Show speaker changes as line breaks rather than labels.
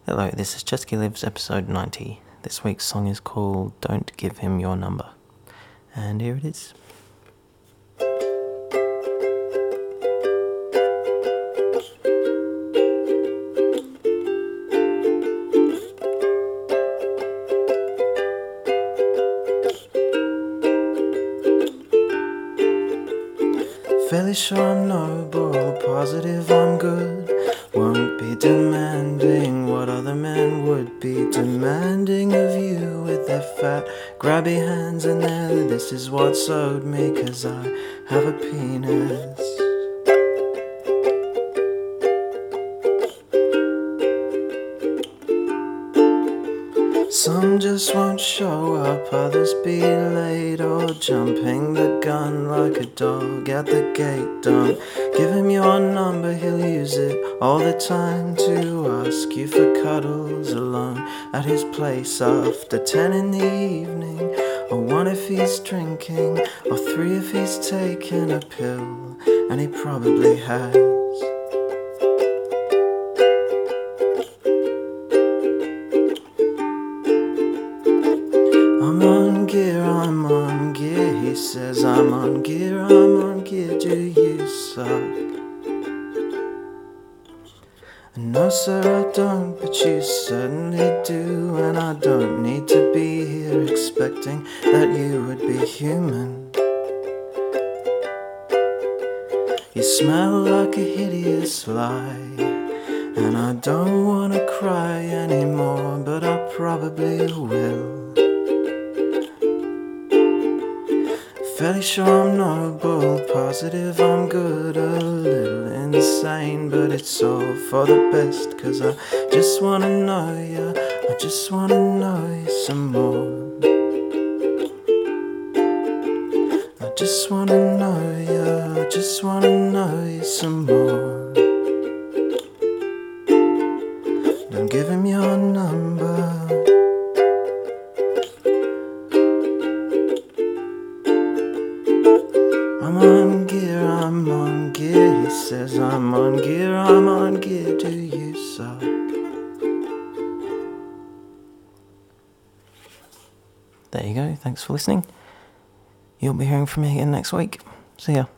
Hello, this is Chesky Lives episode 90. This week's song is called Don't Give Him Your Number. And here it is. Fairly sure I'm noble, positive I'm good. Won't be demanding what other men would be demanding of you with their fat, grabby hands and their this is what's owed me 'cause I have a penis. Some just won't show up, others be late or jumping the gun like a dog at the gate. Don't give him your number, he'll use it all the time to ask you for cuddles alone at his place after 10 in the evening, or 1 if he's drinking, or 3 if he's taking a pill, and he probably has. I'm on gear, he says I'm on gear, do you suck? No sir I don't, but you certainly do, and I don't need to be here expecting that you would be human. You smell like a hideous lie, and I don't wanna cry anymore, but I probably will. Fairly sure I'm noble, positive I'm good, a little insane, but it's all for the best, 'cause I just wanna know you, I just wanna know you some more. I just wanna know you, I just wanna know you some more. Don't give him your number. I'm on gear, he says I'm on gear, do you suck? There you go, thanks for listening. You'll be hearing from me again next week. See ya.